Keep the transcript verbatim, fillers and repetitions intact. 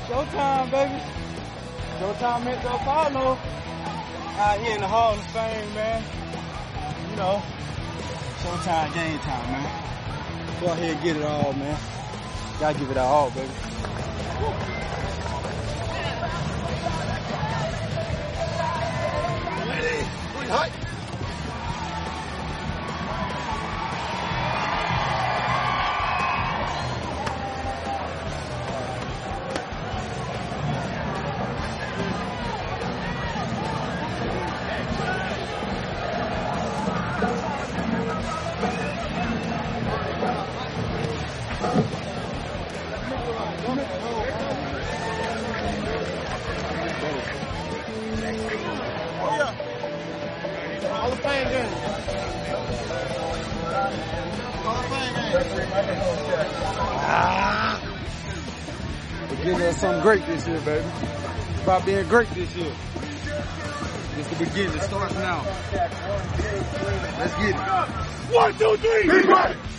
Showtime, baby. Showtime at the Apollo. Out here in the Hall of Fame, man. You know, Showtime game time, man. Go ahead and get it all, man. Gotta give it all, baby. Ready? Hot. Hall of Fame game. Hall of Fame game. Ah. We're getting us something great this year, baby. It's about being great this year. It's the beginning. It starts now. Let's get it. One, two, three. Be great.